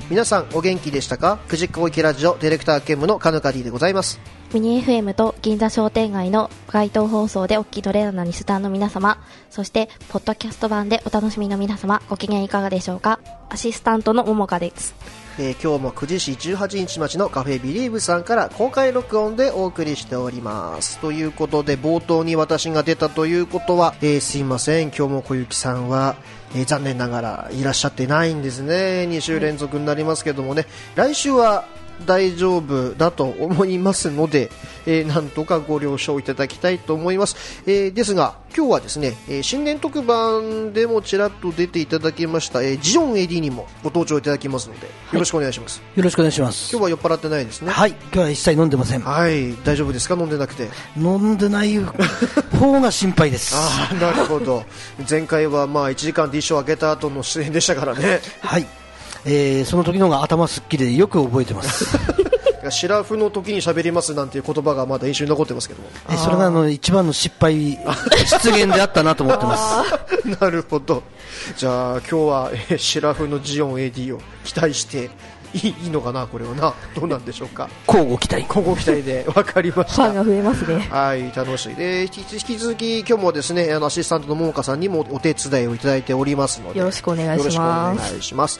皆さんお元気でしたか？9時広域ラジオディレクター兼務のカヌカディでございます。 ミニ FM と銀座商店街の街頭放送でお聞き取れるなリスナーの皆様、そしてポッドキャスト版でお楽しみの皆様、ご機嫌いかがでしょうか？アシスタントのももかです。 今日も久慈市18日町のカフェビリーブさんから公開録音でお送りしております。ということで冒頭に私が出たということは、すいません、今日も小雪さんは、残念ながらいらっしゃってないんですね。2週連続になりますけどもね、来週は大丈夫だと思いますので、なんとかご了承いただきたいと思います。ですが今日はですね、新年特番でもちらっと出ていただきました、ジオン AD にもご登場いただきますので、よろしくお願いします。 よろしくお願いします。 今日は酔っ払ってないですね。 はい、今日は一切飲んでません。 はい、大丈夫ですか？飲んでなくて。 飲んでない方が心配です。 ああ、なるほど。前回はまあ1時間で一生開けた後の出演でしたからね。 はい、その時の方が頭すっきりでよく覚えてますシラフの時に喋りますなんていう言葉がまだ印象に残ってますけども、 それが一番の失敗失言であったなと思ってますなるほど。じゃあ今日は、シラフのジオン AD を期待していいのかな、これはな、どうなんでしょうか。 交互期待で分かりました。 ファンが増えますね。 はい、楽しい。で、引き続き今日もですね、アシスタントの桃香さんにもお手伝いをいただいておりますので、 よろしくお願いします。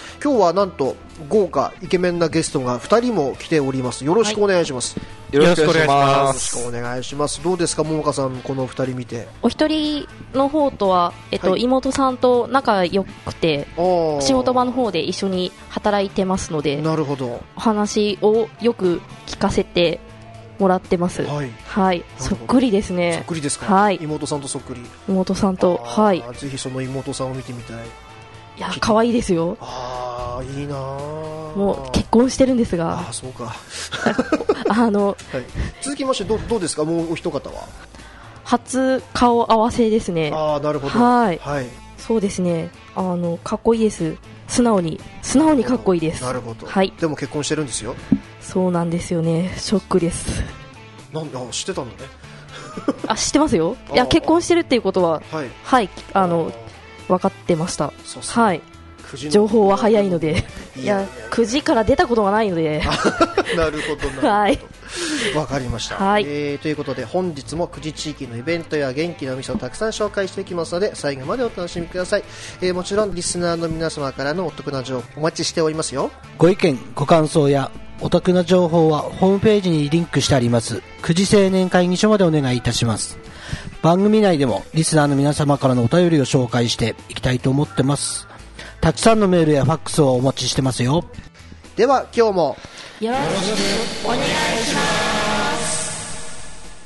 今日はなんと豪華イケメンなゲストが2人も来ております。よろしくお願いします。 はい、よろしくお願いします。 よろしくお願いします。どうですか、桃香さん、この2人見て。 お一人の方とは、はい、妹さんと仲良くて仕事場の方で一緒に働いてますので、 なるほど、 お話をよく聞かせてもらってます。はい、はい、そっくりですね。 そっくりですか？ はい、 妹さんとそっくり。 妹さんと、はい、 ぜひその妹さんを見てみたい。 いや、可愛いですよ。 ああ、いいな。 もう結婚してるんですが。 あ、そうかはい、 続きましてどうですか、もうお一方は。 初顔合わせですね。 ああ、なるほど。 はい、 はい、 そうですね、かっこいいです。素直にかっこいいです。 なるほど、 はい、 でも結婚してるんですよ。 そうなんですよね、ショックです。 なんだ、知ってたんだね知ってますよ。いや、結婚してるっていうことは、はい、はい、分かってました。はい、情報は早いのでいや、9時から出たことがないのでなるほどな、 はい、 わかりました。 はい、 ということで本日も9時地域のイベントや元気なお店をたくさん紹介していきますので、最後までお楽しみください。もちろんリスナーの皆様からのお得な情報お待ちしておりますよ。 ご意見ご感想やお得な情報はホームページにリンクしてあります9時青年会議所までお願いいたします。番組内でもリスナーの皆様からのお便りを紹介していきたいと思ってます。たくさんのメールやファックスをお待ちしてますよ。 では今日もよろしくお願いします。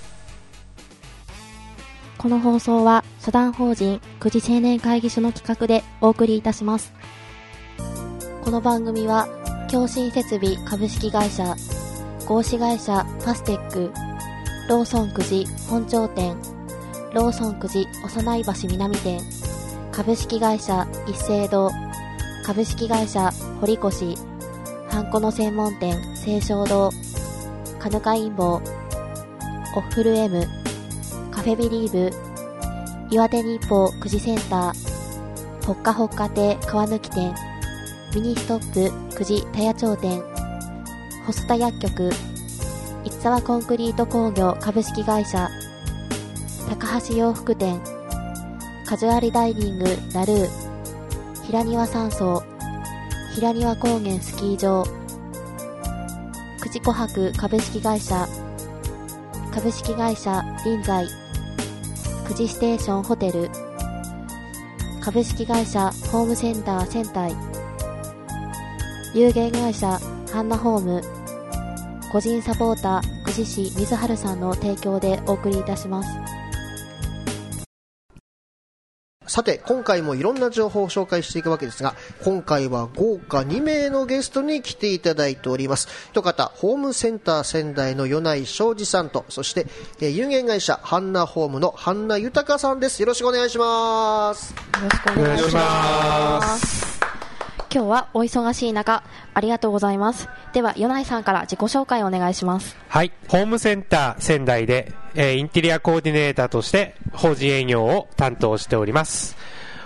この放送は社団法人9時青年会議所の企画でお送りいたします。この番組は共振設備株式会社、合資会社ファステック、ローソン9時本町店、ローソン9時幼い橋南店、株式会社一斉堂、株式会社堀越、ハンコの専門店清正堂、カヌカインボウ、オッフル M、カフェビリーブ、岩手日報9時センター、ほっかほっか亭川抜店、ミニストップ9時田谷町店、細田薬局、市沢コンクリート工業株式会社、高橋洋服店、カジュアルダイビングラルー、平庭山荘、平庭高原スキー場、久慈琥珀株式会社、株式会社臨済、久慈ステーションホテル、株式会社ホームセンター仙台、有限会社ハンナホーム、個人サポーター久慈市水春さんの提供でお送りいたします。 さて今回もいろんな情報を紹介していくわけですが、今回は豪華2名のゲストに来ていただいております。一方、ホームセンター仙台の米内昌司さんと、そして、有限会社ハンナホームのハンナ豊さんです。よろしくお願いします。 よろしくお願いします。今日はお忙しい中ありがとうございます。では米内さんから自己紹介をお願いします。 はい、ホームセンター仙台で、インテリアコーディネーターとして法人営業を担当しております。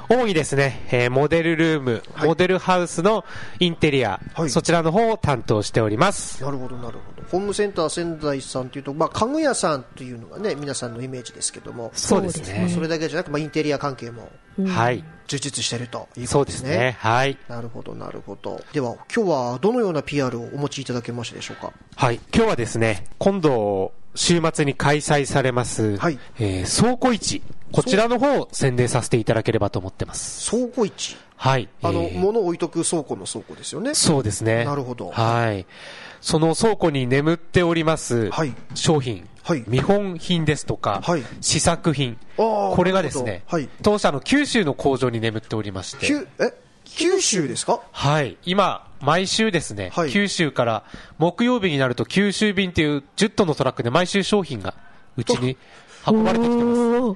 主にですね、モデルルーム、モデルハウスのインテリア、そちらの方を担当しております。 なるほどなるほど。ホームセンター仙台さんというと、家具屋さんというのがね、皆さんのイメージですけども、 そうですね。 それだけじゃなく、インテリア関係も充実しているということですね。 そうですね。はい。 なるほどなるほど。では今日はどのような PR をお持ちいただけましたでしょうか。 はい。今日はですね、今度週末に開催されます、倉庫市、こちらの方を宣伝させていただければと思ってます。 倉庫市。 はい。 物を置いとく倉庫の倉庫ですよね。 そうですね。 なるほど。 はい。その倉庫に眠っております商品、見本品ですとか、試作品、これがですね、当社の九州の工場に眠っておりまして。 九州ですか？ はい。今、毎週ですね、九州から木曜日になると九州便っていう10トンのトラックで毎週商品がうちに運ばれてきてます。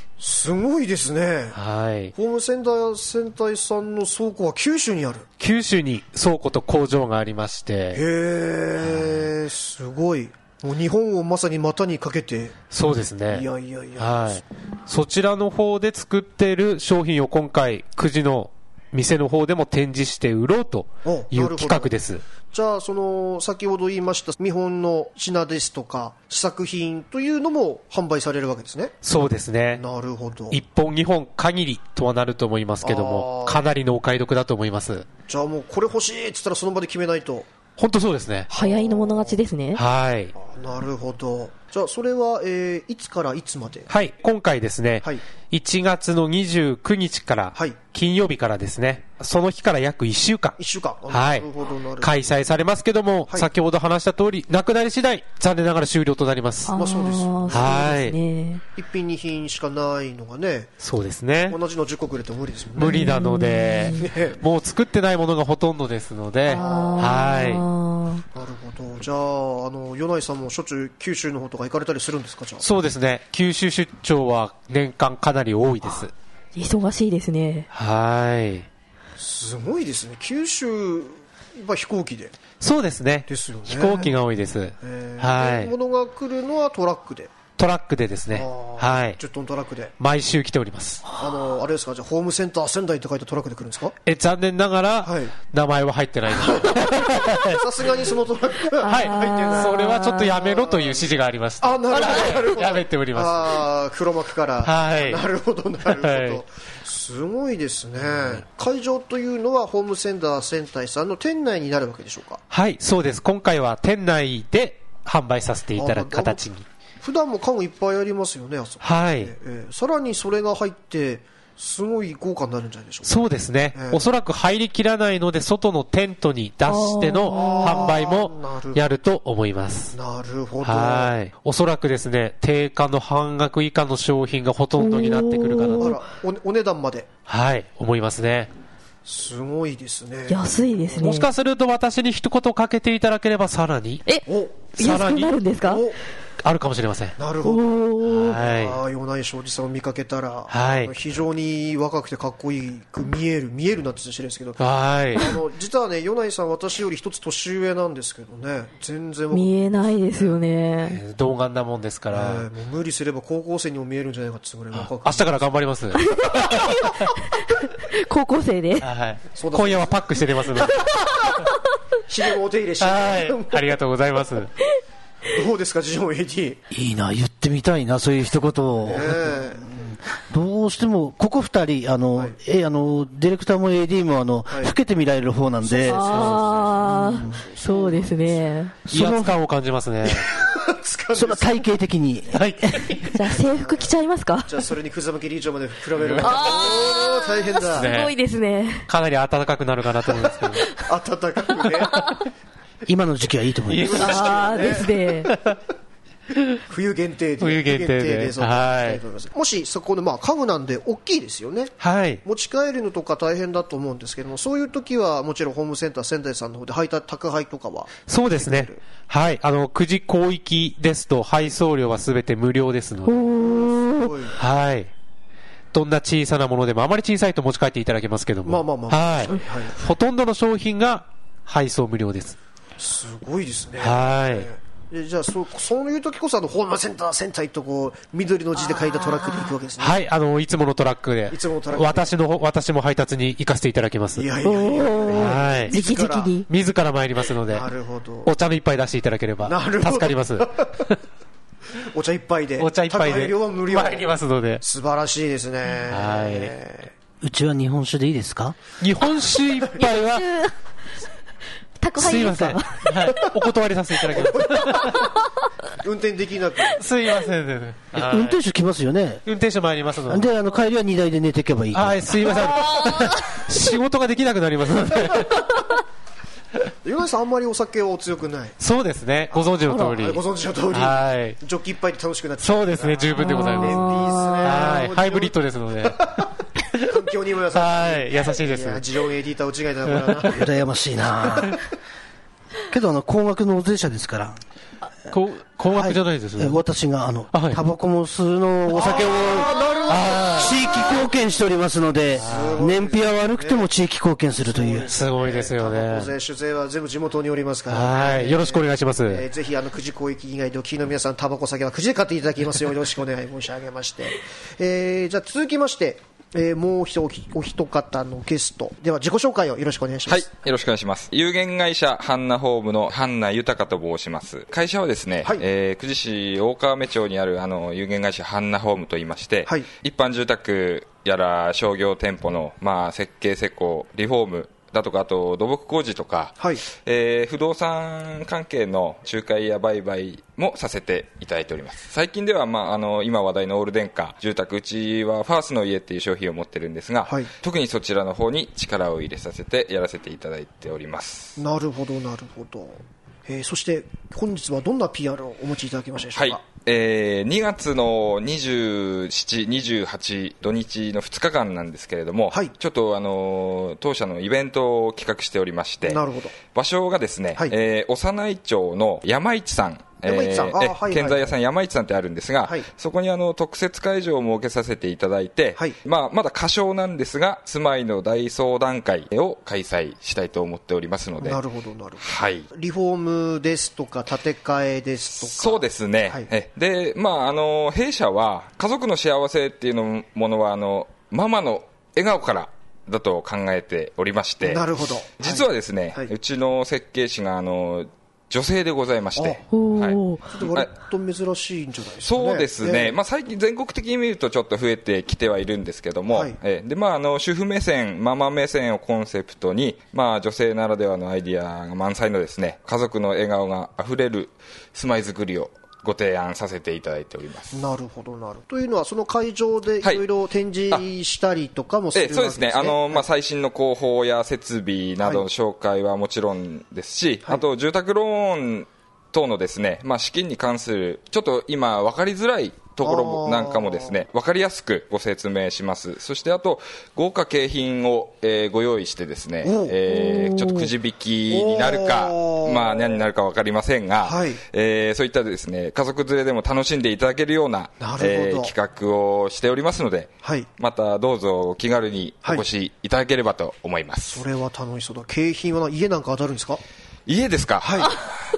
すごいですね。 はい。 ホームセンター仙台さんの倉庫は九州にある。 九州に倉庫と工場がありまして。 へー、すごい。もう日本をまさに股にかけて。 そうですね。 いや。 はい。そちらの方で作っている商品を今回、9時の店の方でも展示して売ろうという企画です。 じゃあ先ほど言いました見本の品ですとか試作品というのも販売されるわけですね。 そうですね。 なるほど。 1本2本限りとはなると思いますけども、かなりのお買い得だと思います。 じゃあもうこれ欲しいって言ったらその場で決めないと。 本当そうですね。 早いの物勝ちですね。 はい。 なるほど。じゃあそれは、いつからいつまで？ はい。今回ですね、1月の29日から、金曜日からですね、その日から約1週間。 1週間。 はい。開催されますけども、先ほど話した通り、なくなり次第、残念ながら終了となります。 そうです。 はい。 一品二品しかないのがね。 そうですね。 同じの10個くれても無理ですもんね。 無理なので、もう作ってないものがほとんどですので、はい。 なるほど。じゃあ、米井さんもしょっちゅう九州の方とか行かれたりするんですか？じゃあ。 そうですね。九州出張は年間かなり多いです。 忙しいですね。 はい。 すごいですね。九州は飛行機で。 そうですね。 ですよね。 飛行機が多いです。はい。 物が来るのはトラックで。 トラックでですね。はい。 10トントラックで。 毎週来ております。 あれですか、じゃあホームセンター仙台って書いたトラックで来るんですか？ 残念ながら、名前は入ってないです。 さすがにそのトラックはい。それはちょっとやめろという指示がありました。 なるほど。 やめております。 黒幕から。 はい。 なるほど。すごいですね。会場というのはホームセンター仙台さんの店内になるわけでしょうか？ はい、そうです。今回は店内で販売させていただく形に。 普段も家具いっぱいありますよね、あそこ。 はい。 さらにそれが入ってすごい豪華になるんじゃないでしょうか。 そうですね。おそらく入りきらないので外のテントに出しての販売もやると思います。 なるほど。 はい。おそらくですね、定価の半額以下の商品がほとんどになってくるかなと。 お値段まで。 はい、思いますね。 すごいですね。 安いですね。 もしかすると私に一言かけていただければさらに。 安くなるんですか？ あるかもしれません。 なるほど。 はい。 米井庄司さんを見かけたら、非常に若くてかっこいいく見えるなんて失礼ですけど、 はい。 実はね、米井さん私より一つ年上なんですけどね、全然見えないですよね。 童顔なもんですから。 もう無理すれば高校生にも見えるんじゃないかってぐらい若く。 明日から頑張ります。 高校生で。 はい。今夜はパックして出ますので。 昼もお手入れして。 はい。ありがとうございます。 どうですか、ジョン AD。 いいな、言ってみたいな、そういう一言を。どうしても、ここ二人、ディレクターも AD も、老けて見られる方なんで。 そうですね。 威圧感を感じますね。 それは体系的に。 じゃあ制服着ちゃいますか？ じゃあそれに風間理事長まで比べる。大変だ。 すごいですね。 かなり暖かくなるかなと思いますけど。 暖かくね。 今の時期はいいと思います。 ですね。 冬限定で。 冬限定で。はい。 もしそこの家具なんで大きいですよね。 はい。 持ち帰るのとか大変だと思うんですけども、そういう時はもちろんホームセンター仙台さんの方で宅配とかは。 そうですね。はい。9時広域ですと配送料はすべて無料ですので。はい。どんな小さなものでもあまり小さいと持ち帰っていただけますけども。はい。ほとんどの商品が配送無料です。 すごいですね。 はい。 じゃあそういう時こそホームセンターとこう緑の字で書いたトラックで行くわけですね。 はい、いつものトラックで私も配達に行かせていただきます。 いやいやいや、 はい、自ら参りますので、 なるほど、 お茶の一杯出していただければ助かります。 お茶一杯で宅配料は無料参りますので、 素晴らしいですね。 はい、うちは日本酒でいいですか？ 日本酒一杯は宅配ですか？ すいません、はい、お断りさせていただきます。 運転できなく、 すいません、 運転手来ますよね。 運転手参りますので、帰りは荷台で寝ていけばいい。 はい、すいません。仕事ができなくなりますので。 ヨナさんあんまりお酒はお強くない。 そうですね、ご存知の通り。 ご存知の通り。 はい。 ジョッキ一杯で楽しくなっちゃう。 そうですね、十分でございます。はい、ハイブリッドですので。 環境にも優しい。 はい、優しいです。 ジローエディターを違いだな、これはな。 羨ましいな。けど高額納税者ですから。 高額じゃないですね。 私がタバコも吸うのお酒を地域貢献しておりますので、燃費は悪くても地域貢献するという。 すごいですよね。 税酒税は全部地元におりますから。 はい、よろしくお願いします。 ぜひ久慈広域以外でお聞きの皆さん、タバコ酒は久慈で買っていただきますようよろしくお願い申し上げまして、じゃあ続きまして。もうお一方のゲストでは自己紹介をよろしくお願いします。 はい、よろしくお願いします。有限会社ハンナホームのハンナ豊と申します。会社はですね、はい、久慈市大川目町にある有限会社ハンナホームといいまして、はい、一般住宅やら商業店舗の、設計施工リフォームだとか、あと土木工事とか、はい、不動産関係の仲介や売買もさせていただいております。最近では、今話題のオール電化住宅、うちはファースの家っていう商品を持ってるんですが、はい、特にそちらの方に力を入れさせてやらせていただいております。 なるほどなるほど。そして本日はどんな PR をお持ちいただきましたでしょうか？ はい、2月の27、28土日の2日間なんですけれども、はい、ちょっと当社のイベントを企画しておりまして、 なるほど。 場所がですね、はい、幼い町の山市さん、建材屋さん山市さんってあるんですが、はい、そこに特設会場を設けさせていただいて、はい、まだ仮称なんですが住まいの大相談会を開催したいと思っておりますので。 なるほどなるほど、 はい、 リフォームですとか建て替えですとか。 そうですね、はい、で、弊社は家族の幸せっていうものはママの笑顔からだと考えておりまして。 なるほど。 実はですね、はい、うちの設計士が女性でございまして、はい、 ちょっと割と珍しいんじゃないですかね。 そうですね、最近全国的に見るとちょっと増えてきてはいるんですけども、はい、で主婦目線ママ目線をコンセプトに、女性ならではのアイディアが満載のですね、家族の笑顔があふれる住まいづくりをご提案させていただいております。 なるほどなるほど。というのはその会場でいろいろ展示したりとかもするわけですね。 そうですね、最新の広報や設備などの紹介はもちろんですし、はい、あと住宅ローン等のですね、資金に関するちょっと今分かりづらいところなんかもですね、分かりやすくご説明します。そしてあと豪華景品を、ご用意してですね、ちょっとくじ引きになるか何になるか分かりませんが、はい、そういったですね家族連れでも楽しんでいただけるような、企画をしておりますので、はい、またどうぞお気軽にお越しいただければと思います。 それは楽しそうだ。景品は家なんか当たるんですか？ 家ですか？はい、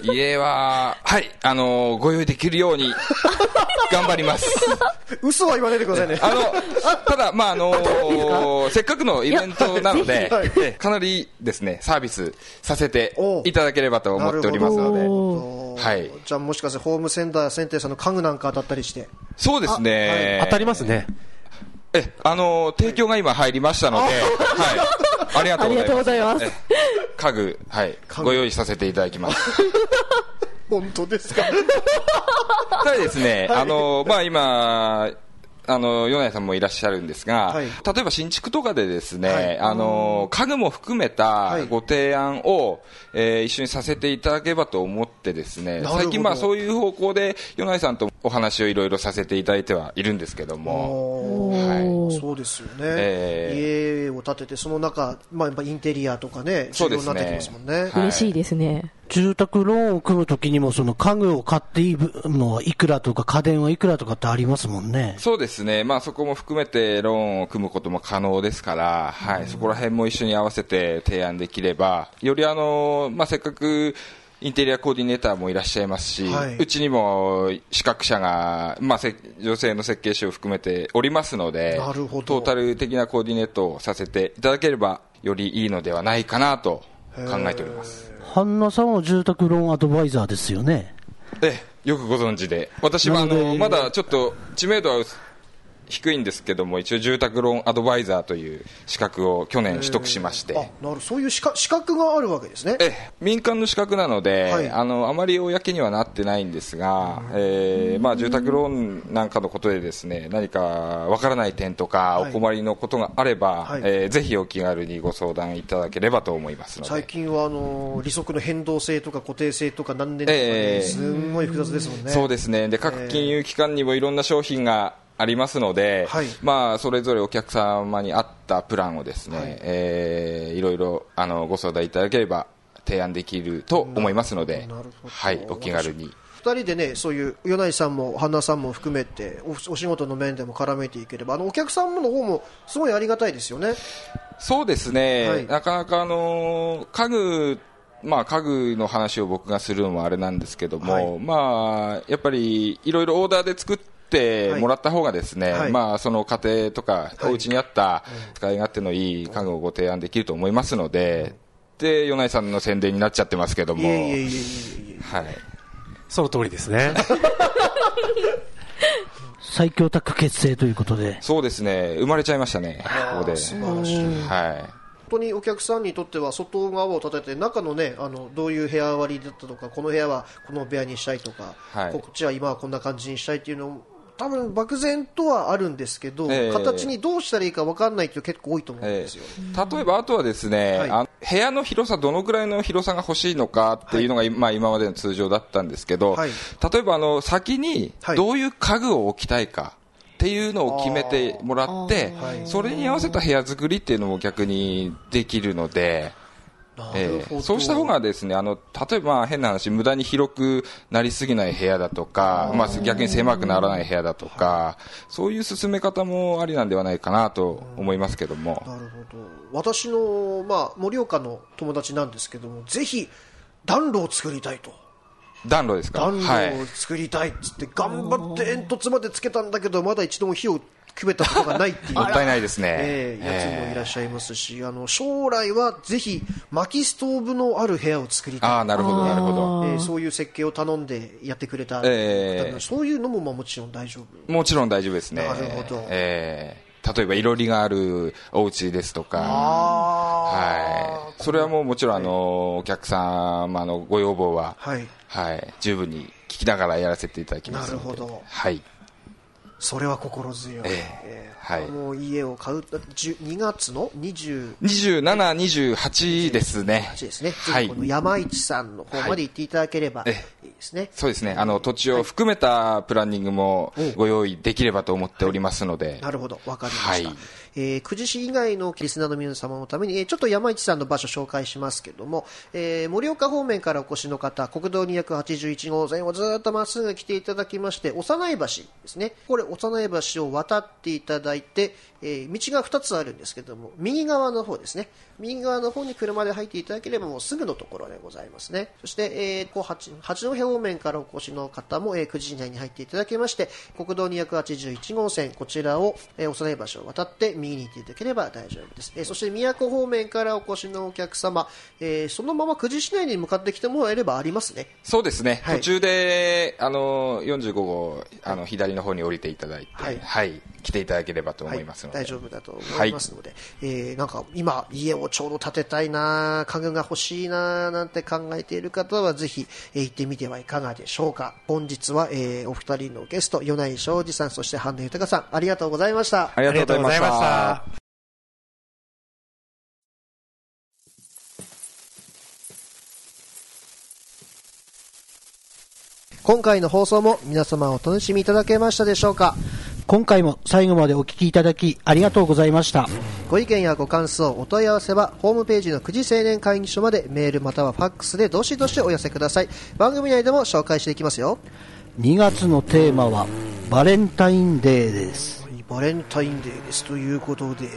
家は、はい、ご用意できるように頑張ります。 嘘は言わないでくださいね。 ただ、せっかくのイベントなので、かなりですね、サービスさせていただければと思っておりますので、はい。 じゃあもしかしてホームセンターやセンテーさんの家具なんか当たったりして。 そうですね。 当たりますね。 提供が今入りましたので、はい。ありがとうございます。家具、はい、ご用意させていただきます。 本当ですか？ ただですね、今、米内さんもいらっしゃるんですが、はい、例えば新築とかでですね、はい、家具も含めたご提案を、一緒にさせていただければと思ってですね、最近そういう方向で米内さんとお話をいろいろさせていただいてはいるんですけども、 はい、そうですよね、家を建ててその中、やっぱインテリアとかね、重要になってきますもんね。 嬉しいですね。 住宅ローンを組むときにもその家具を買っていいのはいくらとか家電はいくらとかってありますもんね。 そうですね、そこも含めてローンを組むことも可能ですから、はい、そこら辺も一緒に合わせて提案できればよりせっかくインテリアコーディネーターもいらっしゃいますし、 はい、 うちにも資格者が、女性の設計士を含めておりますので、 なるほど、 トータル的なコーディネートをさせていただければよりいいのではないかなと考えております。 ハンナさんは住宅ローンアドバイザーですよね。 よくご存知で、私はまだちょっと知名度は低いんですけども、一応住宅ローンアドバイザーという資格を去年取得しまして、 そういう資格があるわけですね。 民間の資格なので、はい、あまり公にはなってないんですが、住宅ローンなんかのことでですね、何かわからない点とか、お困りのことがあれば、はい、ぜひお気軽にご相談いただければと思いますので。 最近は利息の変動性とか固定性とか何年とか、すんごい複雑ですもんね。 そうですね。で、各金融機関にもいろんな商品がありますので、はい、それぞれお客様に合ったプランをですね、はい、いろいろご相談いただければ提案できると思いますので、はい、お気軽に。 2人でね、そういう米内さんも花さんも含めて お仕事の面でも絡めていければ、お客さんの方もすごいありがたいですよね。 そうですね、はい、なかなか家具の話を僕がするのもあれなんですけども、はい、やっぱりいろいろオーダーで作ってもらった方がですね、はい、その家庭とかお家にあった使い勝手のいい家具をご提案できると思いますので、で、米内さんの宣伝になっちゃってますけども、はい、 その通りですね。 最強タッグ結成ということで。 そうですね、生まれちゃいましたね、ここで。 素晴らしい。はい。本当にお客さんにとっては外側を立てて中のね、どういう部屋割りだったとか、この部屋はこの部屋にしたいとか、はい、こっちは今はこんな感じにしたいっていうのを多分漠然とはあるんですけど、形にどうしたらいいか分かんないっていう結構多いと思うんですよ。 例えばあとはですね、はい、部屋の広さ、どのくらいの広さが欲しいのかっていうのが、はい、今までの通常だったんですけど、はい、例えば先にどういう家具を置きたいかっていうのを決めてもらって、それに合わせた部屋作りっていうのも逆にできるので、そうした方がですね、例えば変な話、無駄に広くなりすぎない部屋だとか、逆に狭くならない部屋だとか、そういう進め方もありなんではないかなと思いますけども。 なるほど。私の、盛岡の友達なんですけども、ぜひ暖炉を作りたいと。 暖炉ですか。 暖炉を作りたいっつって頑張って煙突までつけたんだけど、まだ一度も火をくべたことがないっていうもったいないですね、 やつもいらっしゃいますし、将来はぜひ薪ストーブのある部屋を作りたい。 なるほどなるほど、 そういう設計を頼んでやってくれた、そういうのももちろん大丈夫。 もちろん大丈夫ですね。 なるほど。 例えばいろりがあるお家ですとか、はい、それはもちろんお客様のご要望は、はいはい、十分に聞きながらやらせていただきますので。 なるほど。 はい。 それは心強い。はい、もう家を買う2月の27、 28ですね。 ですね。はい。この山市さんの方まで行っていただければいいですね。 そうですね。土地を含めたプランニングもご用意できればと思っておりますので。 なるほど、わかりました。久慈市以外のリスナーの皆様のために、ちょっと山市さんの場所紹介しますけども、盛岡方面からお越しの方、国道281号線をずっとまっすぐ来ていただきまして、幼い橋ですね。これ幼い橋を渡っていただいて、道が2つあるんですけども、右側の方ですね。右側の方に車で入っていただければもうすぐのところでございますね。そして、八戸方面からお越しの方も、9時以内に入っていただきまして、国道281号線、こちらを、幼い橋を渡って右に行っていただければ大丈夫です。そして宮古方面からお越しのお客様、そのまま久慈市内に向かってきてもらえればありますね。 そうですね。はい、途中で45号左の方に降りていただいて、はい、来ていただければと思いますので、 大丈夫だと思いますので、なんか今家をちょうど建てたいな、家具が欲しいななんて考えている方はぜひ、行ってみてはいかがでしょうか。本日は、お二人のゲスト米内昌司さん、そして半田豊さん、ありがとうございました。 ありがとうございました。 今回の放送も皆様お楽しみいただけましたでしょうか。 今回も最後までお聞きいただきありがとうございました。 ご意見やご感想、お問い合わせはホームページの久慈青年会議所までメールまたはファックスでどしどしお寄せください。番組内でも紹介していきますよ。 2月のテーマはバレンタインデーです。 バレンタインデーですということで、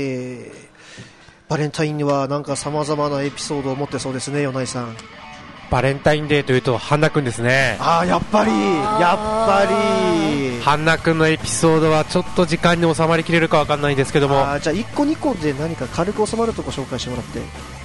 バレンタインにはなんか様々なエピソードを持ってそうですね、米内さん。 バレンタインデーというとハンナ君ですね。 やっぱりハンナ君のエピソードはちょっと時間に収まりきれるかわかんないんですけども、 じゃあ1個2個で何か軽く収まるとこ紹介してもらって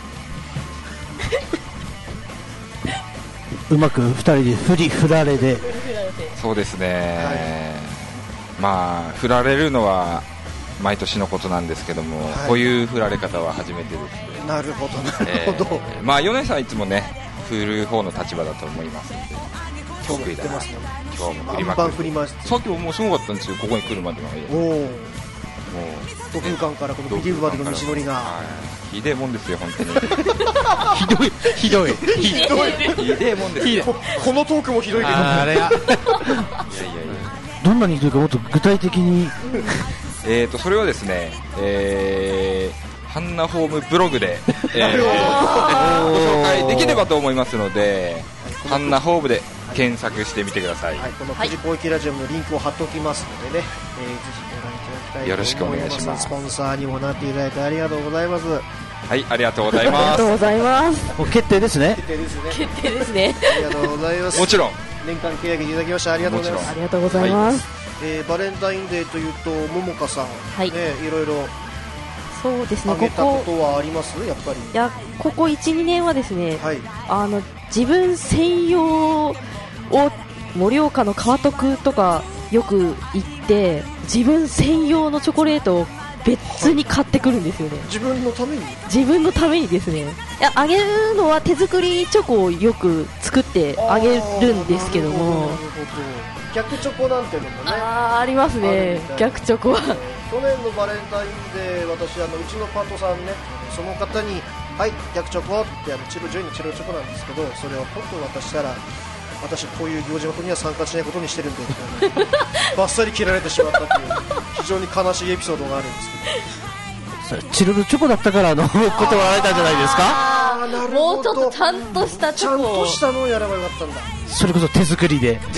うまく2人で振られで。 そうですね、まあ振られるのは毎年のことなんですけども、こういう振られ方は初めてですね。 なるほどなるほど、 まあ米さんいつもね振る方の立場だと思いますので、 今日も振ってますね。 今日も振りバンバン振りました。 さっきももうすごかったんですよ、ここに来るまでの間。もうド空間からこのビリーブまでの道のりが、 ひでえもんですよ本当にひどいもんですよ。 このトークもひどいけど、 あれがどんなにひどいかもっと具体的にそれはですね、ハンナホームブログで、ご紹介できればと思いますので、ハンナホームで検索してみてください。 この9時広域ラジオのリンクを貼っておきますのでね、ぜひご覧いただきたいと思います。 よろしくお願いします。 スポンサーにもなっていただいてありがとうございます。 はい、ありがとうございます。 ありがとうございます。 もう決定ですね。 決定ですね。 ありがとうございます。 もちろん年間契約いただきましてありがとうございます。 ありがとうございます。 バレンタインデーというとももかさん、いろいろそうですね。 あげたことはあります？やっぱり。 いや、ここ 1,2 年はですね、自分専用を盛岡の川徳とかよく行って自分専用のチョコレートを別に買ってくるんですよね。 自分のために？ 自分のためにですね。いや、あげるのは手作りチョコをよく作ってあげるんですけども、 逆チョコなんていうのもね、 ありますね。逆チョコは去年のバレンタインデー、私うちのパートさんね、その方にはい逆チョコってチロチロチョコなんですけど、それをポッと渡したら、私こういう行事ごとには参加しないことにしてるんでみたいなバッサリ切られてしまったという非常に悲しいエピソードがあるんですけど、チロルチョコだったから断られたんじゃないですか。 なるほど、 もうちょっとちゃんとしたチョコを、 ちゃんとしたのをやればよかったんだ。 それこそ手作りで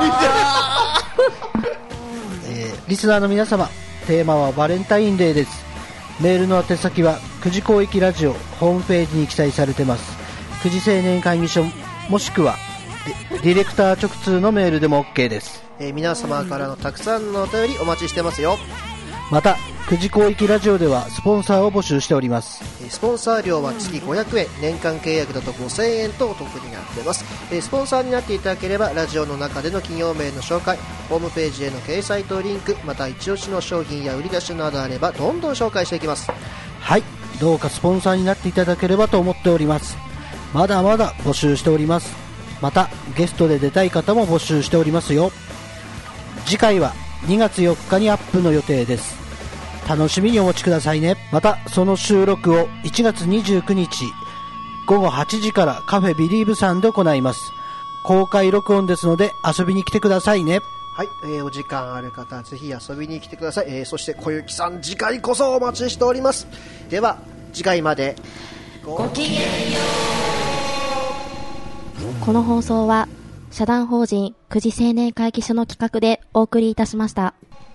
リスナーの皆様、テーマはバレンタインデーです。メールの宛先は9時広域ラジオホームページに記載されてます。9時青年会議所もしくはディレクター直通のメールでも OK です。 皆様からのたくさんのお便りお待ちしてますよ。 また9時広域ラジオではスポンサーを募集しております。 スポンサー料は月500円、年間契約だと5000円とお得になっています。スポンサーになっていただければラジオの中での企業名の紹介、ホームページへの掲載とリンク、また一押しの商品や売り出しなどあればどんどん紹介していきます。 はい、どうかスポンサーになっていただければと思っております。まだまだ募集しております。またゲストで出たい方も募集しておりますよ。次回は2月4日にアップの予定です。楽しみにお待ちくださいね。またその収録を1月29日午後8時からカフェビリーブさんで行います。公開録音ですので遊びに来てくださいね。 はい、お時間ある方ぜひ遊びに来てください。そして小雪さん、次回こそお待ちしております。では次回までごきげんよう。この放送は社団法人9時青年会議所の企画でお送りいたしました。